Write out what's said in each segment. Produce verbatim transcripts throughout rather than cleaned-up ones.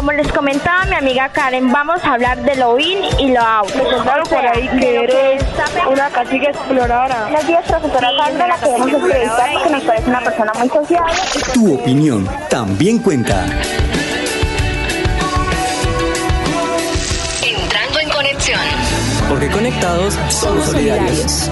como les comentaba mi amiga Karen, vamos a hablar de lo in y lo out. Me contaron por ahí que eres una cacique exploradora. Buenos días, profesora Sandra, la queremos entrevistar porque nos parece una persona muy sociable. Tu opinión también cuenta. Entrando en conexión. Porque conectados somos solidarios.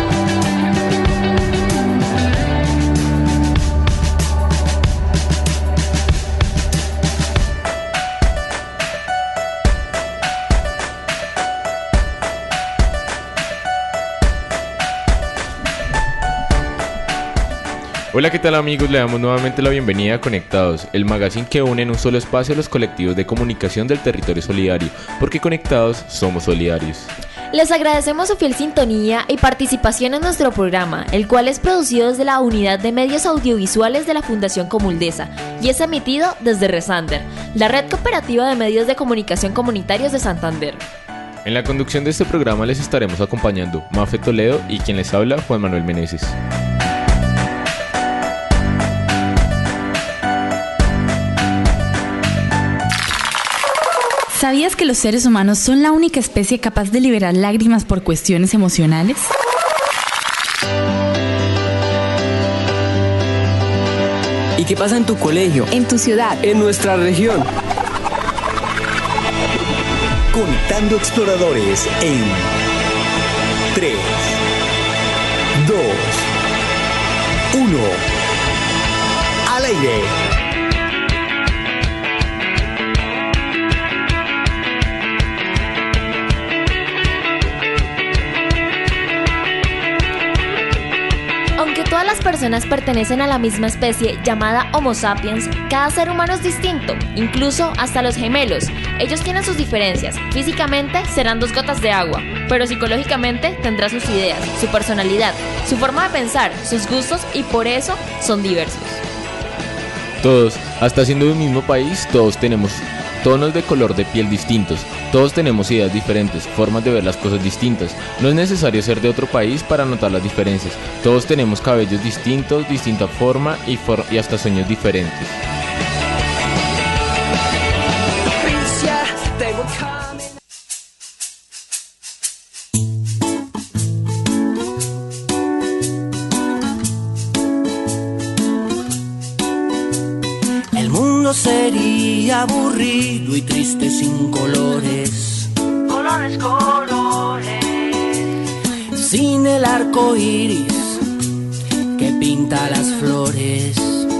Hola, ¿qué tal amigos? Le damos nuevamente la bienvenida a Conectados, el magazine que une en un solo espacio a los colectivos de comunicación del territorio solidario, porque conectados somos solidarios. Les agradecemos su fiel sintonía y participación en nuestro programa, el cual es producido desde la Unidad de Medios Audiovisuales de la Fundación Comuldesa y es emitido desde Resander, la red cooperativa de medios de comunicación comunitarios de Santander. En la conducción de este programa les estaremos acompañando Mafe Toledo y quien les habla, Juan Manuel Meneses. ¿Sabías que los seres humanos son la única especie capaz de liberar lágrimas por cuestiones emocionales? ¿Y qué pasa en tu colegio? En tu ciudad. En nuestra región. Conectando exploradores en tres, dos, uno. Al aire. Aunque todas las personas pertenecen a la misma especie llamada Homo sapiens, cada ser humano es distinto, incluso hasta los gemelos. Ellos tienen sus diferencias. Físicamente serán dos gotas de agua, pero psicológicamente tendrá sus ideas, su personalidad, su forma de pensar, sus gustos y por eso son diversos. Todos, hasta siendo de un mismo país, todos tenemos tonos de color de piel distintos, todos tenemos ideas diferentes, formas de ver las cosas distintas. No es necesario ser de otro país para notar las diferencias. Todos tenemos cabellos distintos, distinta forma y, for- y hasta sueños diferentes. El mundo sería aburrido y triste sin colores. Colores, colores. Sin el arco iris que pinta las flores.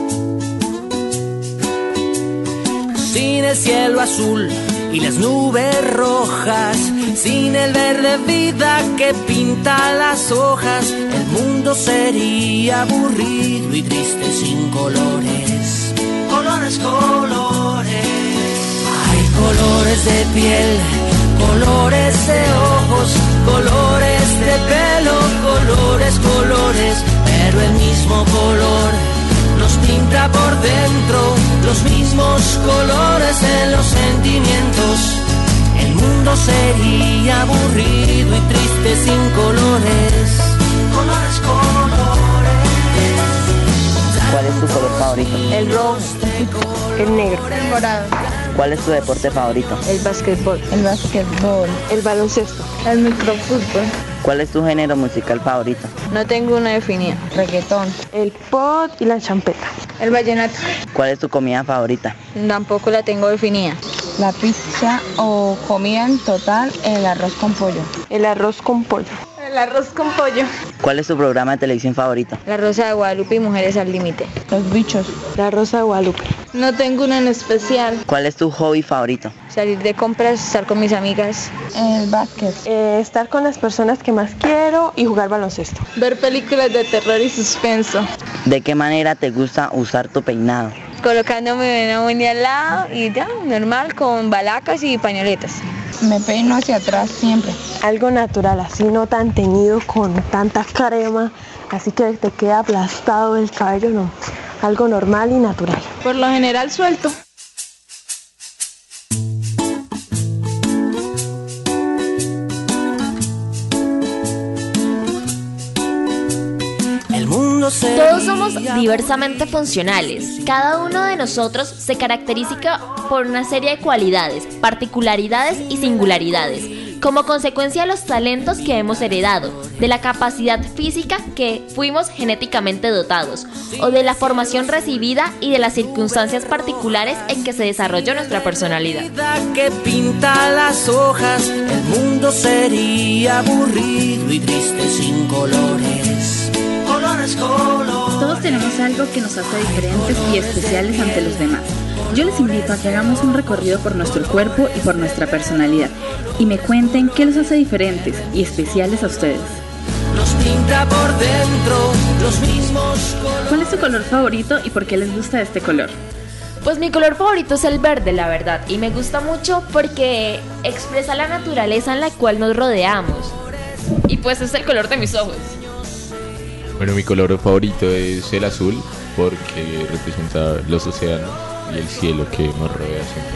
Sin el cielo azul y las nubes rojas. Sin el verde vida que pinta las hojas. El mundo sería aburrido y triste sin colores. Colores, colores. Hay colores de piel, colores de ojos, colores de pelo, colores, colores, pero el mismo color nos pinta por dentro, los mismos colores en los sentimientos. El mundo sería aburrido y triste sin colores. Colores, colores. ¿Cuál es tu color favorito? El rojo, el negro, El morado. ¿Cuál es tu deporte favorito? el básquetbol, El básquetbol. el baloncesto. El microfútbol. ¿Cuál es tu género musical favorito? No tengo una definida. Reggaetón. El pop y la champeta. El vallenato. ¿Cuál es tu comida favorita? Tampoco la tengo definida. La pizza o comida en total, el arroz con pollo. El arroz con pollo. El arroz con pollo. ¿Cuál es tu programa de televisión favorito? La Rosa de Guadalupe y Mujeres al Límite. Los bichos. La Rosa de Guadalupe. No tengo una en especial. ¿Cuál es tu hobby favorito? Salir de compras, estar con mis amigas. El básquet. Eh, estar con las personas que más quiero y jugar baloncesto. Ver películas de terror y suspenso. ¿De qué manera te gusta usar tu peinado? Colocándome una uña al lado y ya, normal, con balacas y pañoletas. Me peino hacia atrás siempre. Algo natural, así no tan teñido con tanta crema, así que te queda aplastado el cabello, no. Algo normal y natural. Por lo general suelto. El mundo se Todos somos diversamente funcionales. Cada uno de nosotros se caracteriza por una serie de cualidades, particularidades y singularidades, como consecuencia de los talentos que hemos heredado, de la capacidad física que fuimos genéticamente dotados, o de la formación recibida y de las circunstancias particulares en que se desarrolló nuestra personalidad. Que pinta las hojas, el mundo sería aburrido y triste sin colores. Colores, colores. Todos tenemos algo que nos hace diferentes y especiales ante los demás. Yo les invito a que hagamos un recorrido por nuestro cuerpo y por nuestra personalidad y me cuenten qué los hace diferentes y especiales a ustedes. Nos pinta por dentro los mismos colores. ¿Cuál es su color favorito y por qué les gusta este color? Pues mi color favorito es el verde, la verdad, y me gusta mucho porque expresa la naturaleza en la cual nos rodeamos. Y pues es el color de mis ojos. Bueno, mi color favorito es el azul porque representa los océanos y el cielo que nos rodea siempre.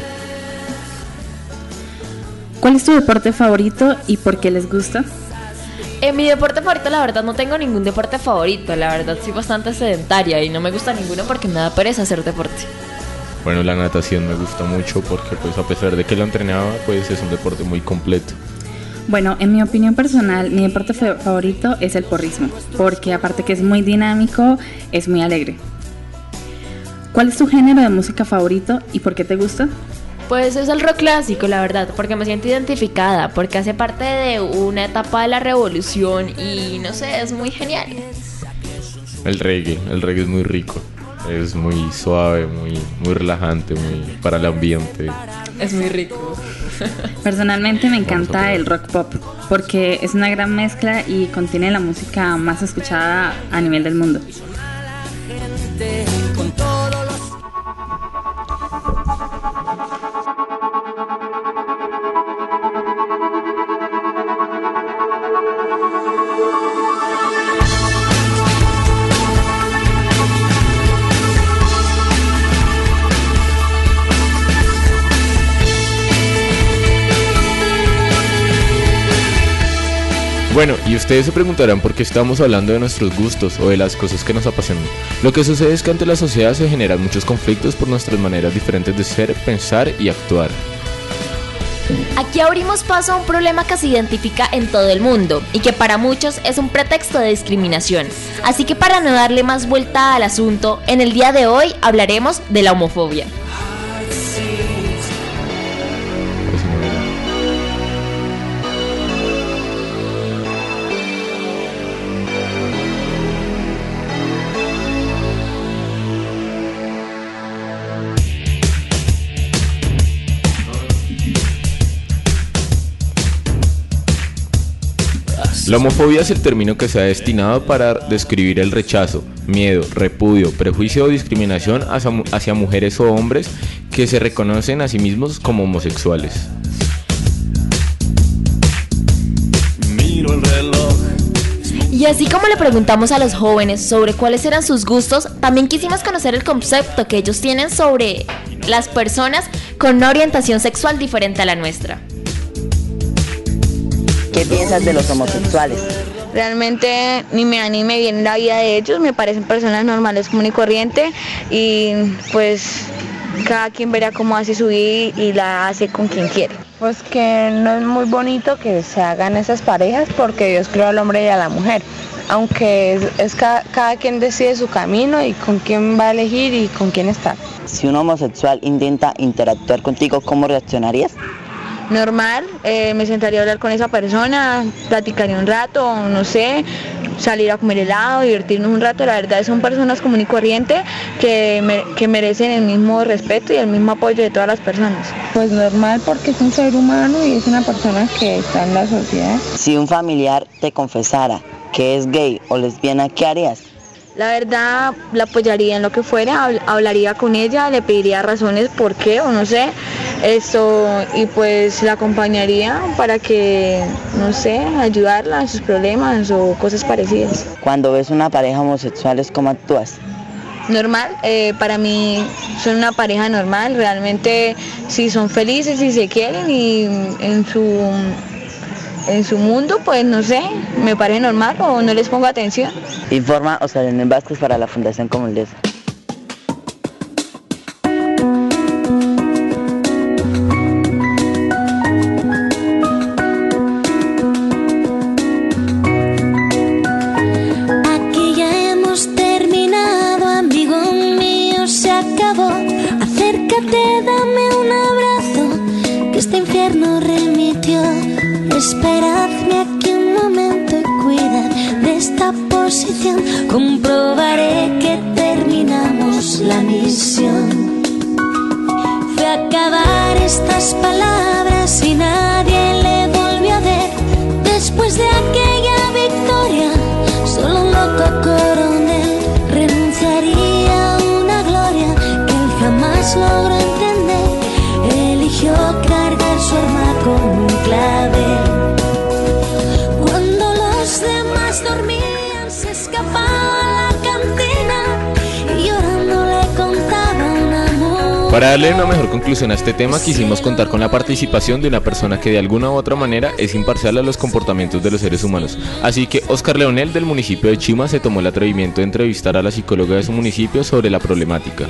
¿Cuál es tu deporte favorito y por qué les gusta? En mi deporte favorito, la verdad, no tengo ningún deporte favorito. La verdad, soy bastante sedentaria y no me gusta ninguno porque me da pereza hacer deporte. Bueno, la natación me gusta mucho porque pues a pesar de que lo entrenaba, pues es un deporte muy completo. Bueno, en mi opinión personal, mi deporte fa- favorito es el porrismo, porque aparte que es muy dinámico, es muy alegre. ¿Cuál es tu género de música favorito y por qué te gusta? Pues es el rock clásico, la verdad, porque me siento identificada, porque hace parte de una etapa de la revolución y no sé, es muy genial. El reggae, el reggae es muy rico, es muy suave, muy, muy relajante, muy para el ambiente. Es muy rico. Personalmente me encanta el rock pop, porque es una gran mezcla y contiene la música más escuchada a nivel del mundo. Con todos los... Bueno, y ustedes se preguntarán por qué estamos hablando de nuestros gustos o de las cosas que nos apasionan. Lo que sucede es que ante la sociedad se generan muchos conflictos por nuestras maneras diferentes de ser, pensar y actuar. Aquí abrimos paso a un problema que se identifica en todo el mundo y que para muchos es un pretexto de discriminación. Así que para no darle más vuelta al asunto, en el día de hoy hablaremos de la homofobia. La homofobia es el término que se ha destinado para describir el rechazo, miedo, repudio, prejuicio o discriminación hacia, hacia mujeres o hombres que se reconocen a sí mismos como homosexuales. Miro el reloj. Y así como le preguntamos a los jóvenes sobre cuáles eran sus gustos, también quisimos conocer el concepto que ellos tienen sobre las personas con una orientación sexual diferente a la nuestra. ¿Qué piensas de los homosexuales? Realmente ni me da ni me viene la vida de ellos, me parecen personas normales, común y corriente, y pues cada quien verá cómo hace su vida y la hace con quien quiere. Pues que no es muy bonito que se hagan esas parejas porque Dios creó al hombre y a la mujer, aunque es, es cada, cada quien decide su camino y con quién va a elegir y con quién estar. Si un homosexual intenta interactuar contigo, ¿cómo reaccionarías? Normal, eh, me sentaría a hablar con esa persona, platicaría un rato, no sé, salir a comer helado, divertirnos un rato. La verdad son personas común y corriente que, me, que merecen el mismo respeto y el mismo apoyo de todas las personas. Pues normal porque es un ser humano y es una persona que está en la sociedad. Si un familiar te confesara que es gay o lesbiana, ¿qué harías? La verdad la apoyaría en lo que fuera, hablaría con ella, le pediría razones por qué o no sé, esto, y pues la acompañaría para que, no sé, ayudarla en sus problemas o cosas parecidas. Cuando ves una pareja homosexual, ¿cómo actúas? Normal, eh, para mí son una pareja normal, realmente si son felices, si se quieren y en su en su mundo, pues no sé, me parece normal o no les pongo atención. Informa Oscar Leonel Vázquez para la Fundación Comunidad. Esperadme aquí un momento y cuidad de esta posición. Comprobaré que terminamos la misión. Fue a acabar estas palabras y nadie le volvió a ver. Después de aquella victoria, solo un loco coronel renunciaría a una gloria que él jamás logró entender. Eligió cargar su arma con un clavel. Dormían, se escapaba a la cantina y llorando le contaba un amor. Para darle una mejor conclusión a este tema, quisimos contar con la participación de una persona que de alguna u otra manera es imparcial a los comportamientos de los seres humanos. Así que Oscar Leonel, del municipio de Chima, se tomó el atrevimiento de entrevistar a la psicóloga de su municipio sobre la problemática.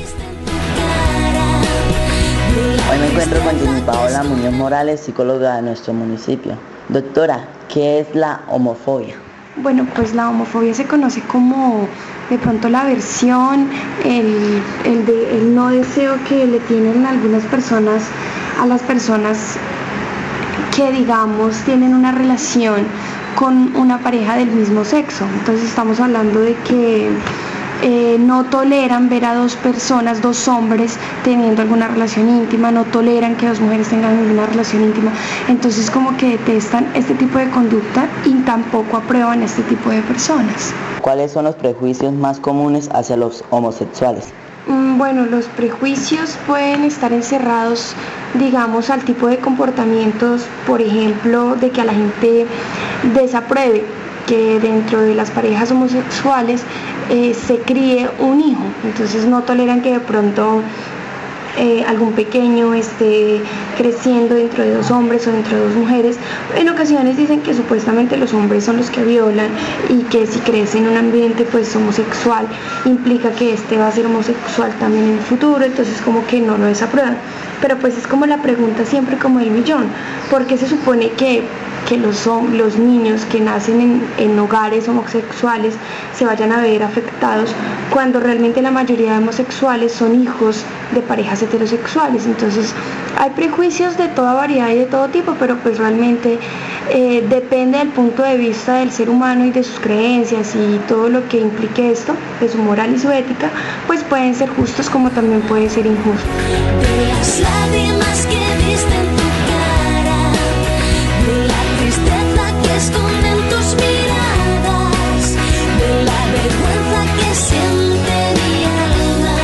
Hoy me encuentro con Jenny Paola Muñoz Morales, psicóloga de nuestro municipio. Doctora, ¿qué es la homofobia? Bueno, pues la homofobia se conoce como de pronto la aversión, el, el, de, el no deseo que le tienen algunas personas a las personas que, digamos, tienen una relación con una pareja del mismo sexo. Entonces estamos hablando de que eh, no toleran ver a dos personas, dos hombres teniendo alguna relación íntima, no toleran que dos mujeres tengan alguna relación íntima. Entonces como que detestan este tipo de conducta y tampoco aprueban este tipo de personas. ¿Cuáles son los prejuicios más comunes hacia los homosexuales? Bueno, los prejuicios pueden estar encerrados, digamos, al tipo de comportamientos, por ejemplo, de que a la gente desapruebe que dentro de las parejas homosexuales eh, se críe un hijo. Entonces no toleran que de pronto eh, algún pequeño esté creciendo dentro de dos hombres o dentro de dos mujeres. En ocasiones dicen que supuestamente los hombres son los que violan y que si crece en un ambiente pues homosexual implica que este va a ser homosexual también en el futuro, entonces como que no lo desaprueban. Pero pues es como la pregunta siempre como del millón, porque se supone que que los, los niños que nacen en, en hogares homosexuales se vayan a ver afectados cuando realmente la mayoría de homosexuales son hijos de parejas heterosexuales. Entonces hay prejuicios de toda variedad y de todo tipo, pero pues realmente eh, depende del punto de vista del ser humano y de sus creencias y todo lo que implique esto, de su moral y su ética, pues pueden ser justos como también pueden ser injustos. De las lágrimas que viste en tu cara, de la tristeza que esconden tus miradas, de la vergüenza que siente mi alma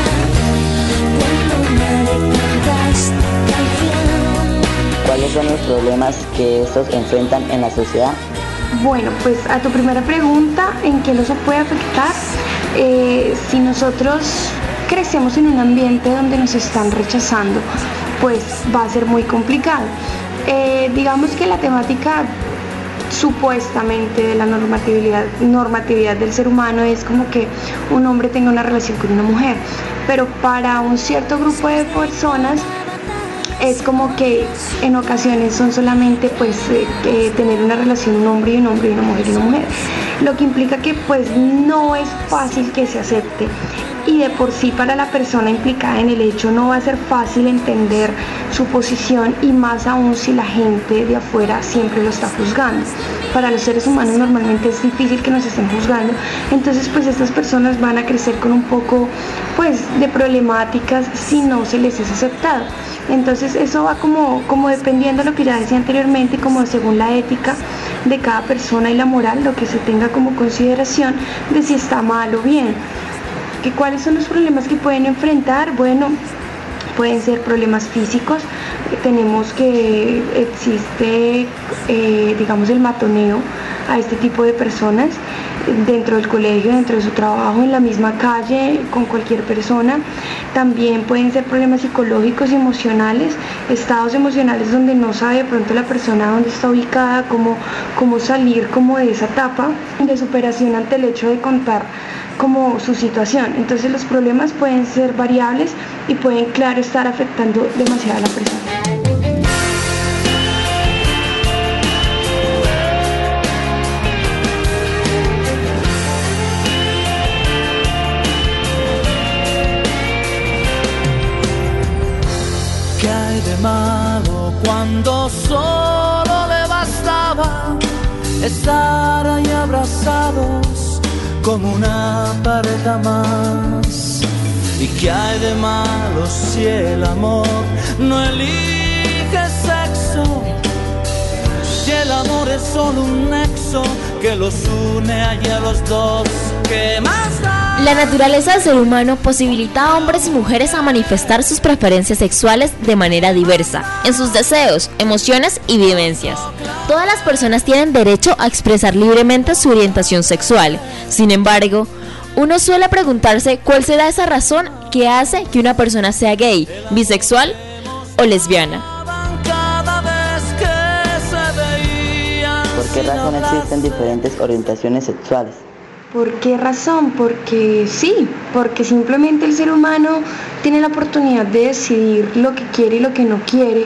cuando me cantas canción. ¿Cuáles son los problemas que estos enfrentan en la sociedad? Bueno, pues a tu primera pregunta, ¿en qué los puede afectar? Eh, si nosotros crecemos en un ambiente donde nos están rechazando, pues va a ser muy complicado. Eh, digamos que la temática supuestamente de la normatividad, normatividad del ser humano es como que un hombre tenga una relación con una mujer, pero para un cierto grupo de personas es como que en ocasiones son solamente pues eh, eh, tener una relación un hombre y un hombre y una mujer y una mujer, lo que implica que pues no es fácil que se acepte. Y de por sí para la persona implicada en el hecho no va a ser fácil entender su posición, y más aún si la gente de afuera siempre lo está juzgando. Para los seres humanos normalmente es difícil que nos estén juzgando, entonces pues estas personas van a crecer con un poco pues de problemáticas si no se les es aceptado. Entonces eso va como, como dependiendo de lo que ya decía anteriormente, como según la ética de cada persona y la moral, lo que se tenga como consideración de si está mal o bien. ¿Que ¿Cuáles son los problemas que pueden enfrentar? Bueno, pueden ser problemas físicos. Tenemos que existe, eh, digamos, el matoneo a este tipo de personas. dentro del colegio, dentro de su trabajo, en la misma calle, con cualquier persona. También pueden ser problemas psicológicos y emocionales, estados emocionales donde no sabe de pronto la persona dónde está ubicada, cómo, cómo salir como de esa etapa de superación ante el hecho de contar como su situación. Entonces los problemas pueden ser variables y pueden, claro, estar afectando demasiado a la persona. ¿Qué hay de malo cuando solo le bastaba estar ahí abrazados como una pareja más? ¿Y qué hay de malo si el amor no elige sexo? Si el amor es solo un nexo que los une allí a los dos, ¿qué más da? La naturaleza del ser humano posibilita a hombres y mujeres a manifestar sus preferencias sexuales de manera diversa, en sus deseos, emociones y vivencias. Todas las personas tienen derecho a expresar libremente su orientación sexual. Sin embargo, uno suele preguntarse cuál será esa razón que hace que una persona sea gay, bisexual o lesbiana. ¿Por qué razón existen diferentes orientaciones sexuales? ¿Por qué razón? Porque sí, porque simplemente el ser humano tiene la oportunidad de decidir lo que quiere y lo que no quiere,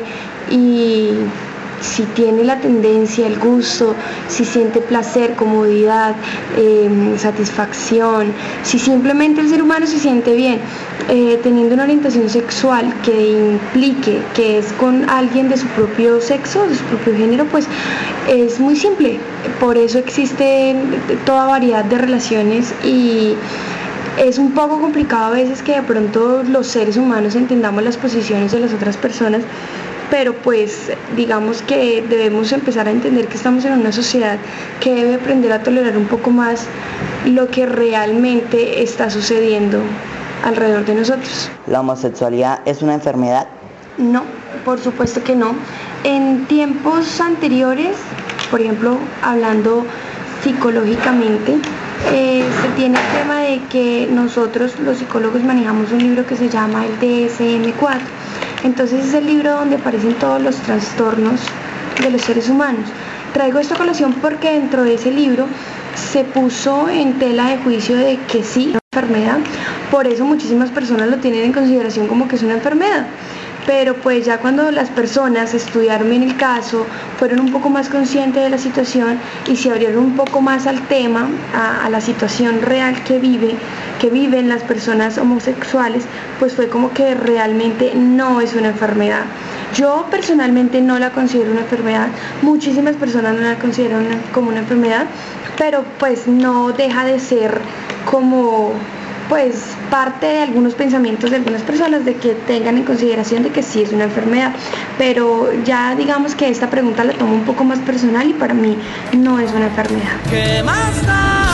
y si tiene la tendencia, el gusto, si siente placer, comodidad, eh, satisfacción, si simplemente el ser humano se siente bien eh, teniendo una orientación sexual que implique que es con alguien de su propio sexo, de su propio género, pues es muy simple. Por eso existe toda variedad de relaciones, y es un poco complicado a veces que de pronto los seres humanos entendamos las posiciones de las otras personas, pero pues digamos que debemos empezar a entender que estamos en una sociedad que debe aprender a tolerar un poco más lo que realmente está sucediendo alrededor de nosotros. ¿La homosexualidad es una enfermedad? No, por supuesto que no. En tiempos anteriores, por ejemplo, hablando psicológicamente, eh, se tiene el tema de que nosotros los psicólogos manejamos un libro que se llama el D S M cuatro. Entonces es el libro donde aparecen todos los trastornos de los seres humanos. Traigo esta colación porque dentro de ese libro se puso en tela de juicio de que sí, es una enfermedad. Por eso muchísimas personas lo tienen en consideración como que es una enfermedad. Pero pues ya cuando las personas estudiaron bien el caso, fueron un poco más conscientes de la situación y se abrieron un poco más al tema, a, a la situación real que vive, que viven las personas homosexuales, pues fue como que realmente no es una enfermedad. Yo personalmente no la considero una enfermedad, muchísimas personas no la consideran una, como una enfermedad, pero pues no deja de ser como pues parte de algunos pensamientos de algunas personas de que tengan en consideración de que sí es una enfermedad, pero ya digamos que esta pregunta la tomo un poco más personal y para mí no es una enfermedad. ¿Qué más da,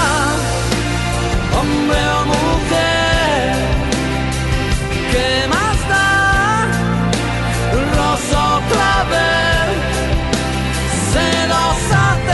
hombre o mujer? ¿Qué más da, rosa otra vez, celosate?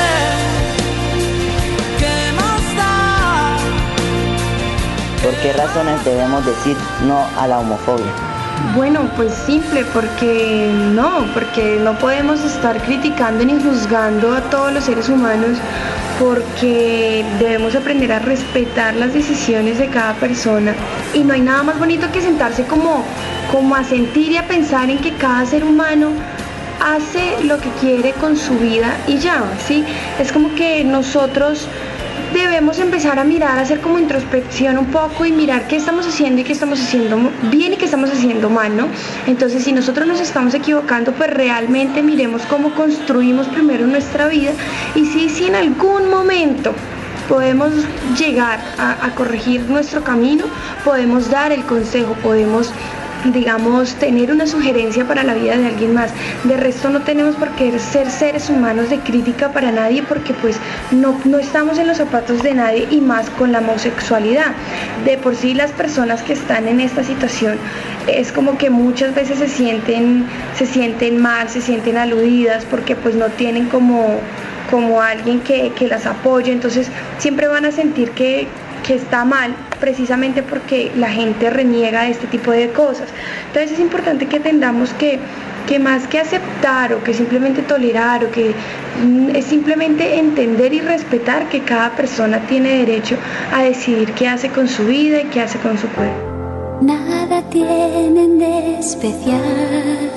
¿Qué más da? ¿Por qué razones debemos decir no a la homofobia? Bueno, pues simple, porque no, porque no podemos estar criticando ni juzgando a todos los seres humanos, porque debemos aprender a respetar las decisiones de cada persona, y no hay nada más bonito que sentarse como, como a sentir y a pensar en que cada ser humano hace lo que quiere con su vida y ya, ¿sí? Es como que nosotros debemos empezar a mirar, a hacer como introspección un poco y mirar qué estamos haciendo y qué estamos haciendo bien y qué estamos haciendo mal, ¿no? Entonces, si nosotros nos estamos equivocando, pues realmente miremos cómo construimos primero nuestra vida, y si, si en algún momento podemos llegar a, a corregir nuestro camino, podemos dar el consejo, podemos, digamos, tener una sugerencia para la vida de alguien más. De resto no tenemos por qué ser seres humanos de crítica para nadie, porque pues no, no estamos en los zapatos de nadie, y más con la homosexualidad. De por sí las personas que están en esta situación es como que muchas veces se sienten, se sienten mal, se sienten aludidas, porque pues no tienen como como alguien que, que las apoye, entonces siempre van a sentir que, que está mal, precisamente porque la gente reniega de este tipo de cosas. Entonces es importante que entendamos que, que más que aceptar o que simplemente tolerar o que mm, es simplemente entender y respetar que cada persona tiene derecho a decidir qué hace con su vida y qué hace con su cuerpo. Nada tienen de especial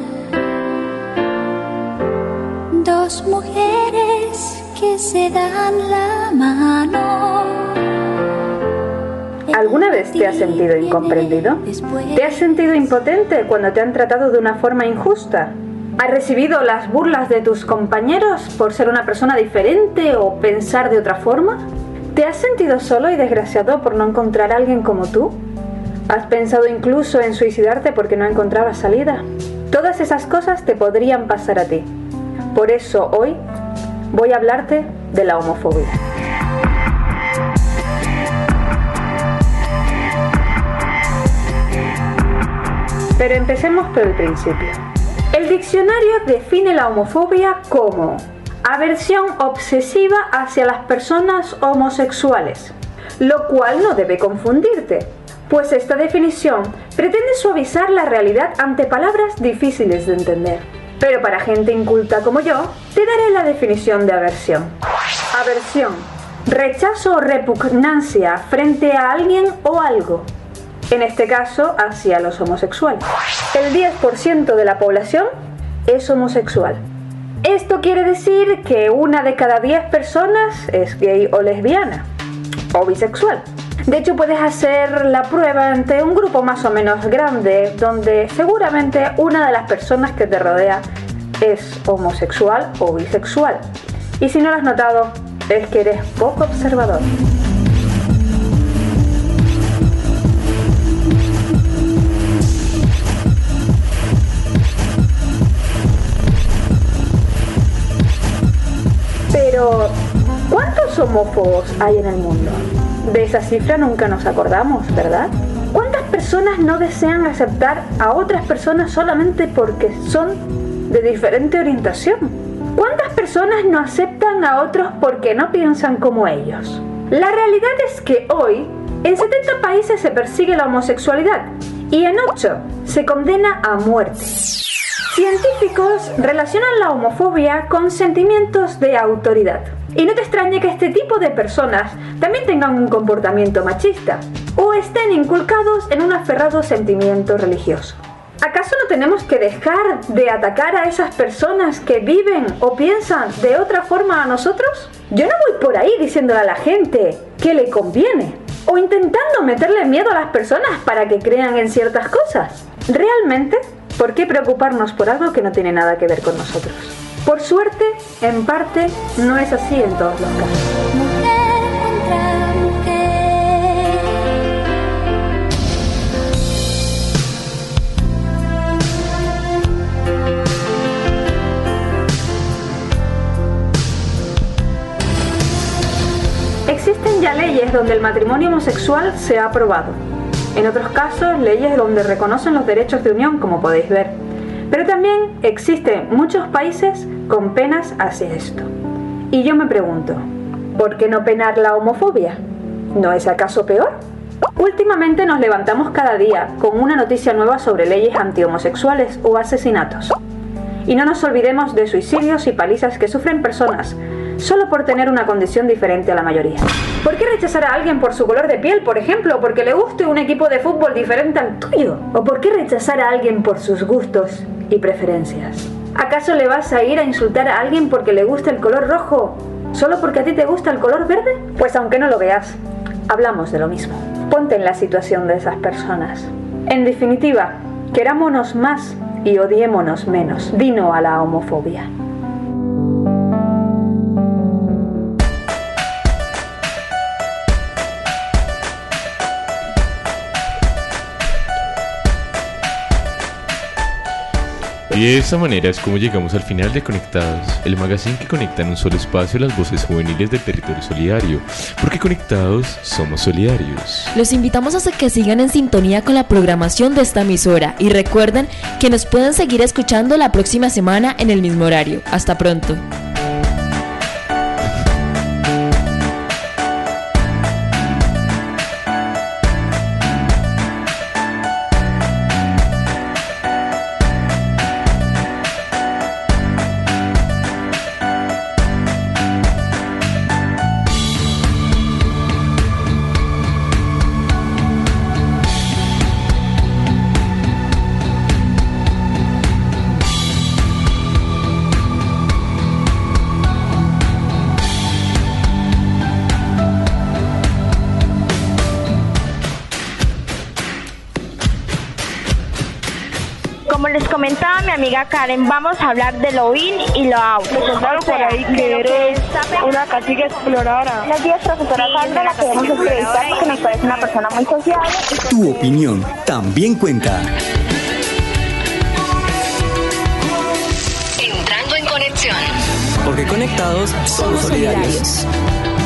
dos mujeres que se dan la mano. ¿Alguna vez te has sentido incomprendido? ¿Te has sentido impotente cuando te han tratado de una forma injusta? ¿Has recibido las burlas de tus compañeros por ser una persona diferente o pensar de otra forma? ¿Te has sentido solo y desgraciado por no encontrar a alguien como tú? ¿Has pensado incluso en suicidarte porque no encontrabas salida? Todas esas cosas te podrían pasar a ti. Por eso hoy voy a hablarte de la homofobia. Pero empecemos por el principio. El diccionario define la homofobia como aversión obsesiva hacia las personas homosexuales, lo cual no debe confundirte, pues esta definición pretende suavizar la realidad ante palabras difíciles de entender. Pero para gente inculta como yo, te daré la definición de aversión. Aversión: rechazo o repugnancia frente a alguien o algo. En este caso, hacia los homosexuales. El diez por ciento de la población es homosexual. Esto quiere decir que una de cada diez personas es gay o lesbiana, o bisexual. De hecho, puedes hacer la prueba ante un grupo más o menos grande, donde seguramente una de las personas que te rodea es homosexual o bisexual. Y si no lo has notado, es que eres poco observador. Pero, ¿cuántos homófobos hay en el mundo? De esa cifra nunca nos acordamos, ¿verdad? ¿Cuántas personas no desean aceptar a otras personas solamente porque son de diferente orientación? ¿Cuántas personas no aceptan a otros porque no piensan como ellos? La realidad es que hoy, en setenta países se persigue la homosexualidad y en ocho se condena a muerte. Científicos relacionan la homofobia con sentimientos de autoridad. Y no te extrañe que este tipo de personas también tengan un comportamiento machista o estén inculcados en un aferrado sentimiento religioso. ¿Acaso no tenemos que dejar de atacar a esas personas que viven o piensan de otra forma a nosotros? Yo no voy por ahí diciéndole a la gente que le conviene o intentando meterle miedo a las personas para que crean en ciertas cosas. Realmente, ¿por qué preocuparnos por algo que no tiene nada que ver con nosotros? Por suerte, en parte, no es así en todos los casos. Mujer contra mujer. Existen ya leyes donde el matrimonio homosexual se ha aprobado. En otros casos, leyes donde reconocen los derechos de unión, como podéis ver. Pero también existen muchos países con penas hacia esto. Y yo me pregunto, ¿por qué no penar la homofobia? ¿No es acaso peor? Últimamente nos levantamos cada día con una noticia nueva sobre leyes antihomosexuales o asesinatos. Y no nos olvidemos de suicidios y palizas que sufren personas solo por tener una condición diferente a la mayoría. ¿Por qué rechazar a alguien por su color de piel, por ejemplo, porque le guste un equipo de fútbol diferente al tuyo? ¿O por qué rechazar a alguien por sus gustos y preferencias? ¿Acaso le vas a ir a insultar a alguien porque le gusta el color rojo, solo porque a ti te gusta el color verde? Pues aunque no lo veas, hablamos de lo mismo. Ponte en la situación de esas personas. En definitiva, querámonos más y odiémonos menos. Di no a la homofobia. Y de esta manera es como llegamos al final de Conectados, el magazine que conecta en un solo espacio las voces juveniles del territorio solidario, porque conectados somos solidarios. Los invitamos a que sigan en sintonía con la programación de esta emisora y recuerden que nos pueden seguir escuchando la próxima semana en el mismo horario. Hasta pronto. como les comentaba mi amiga Karen, vamos a hablar de lo in y lo out. Me contaron por ahí que eres una cacique exploradora. Buenos días, profesora Sandra, la queremos entrevistar porque nos parece una persona muy sociable. Tu opinión también cuenta. Entrando en conexión. Porque conectados somos solidarios.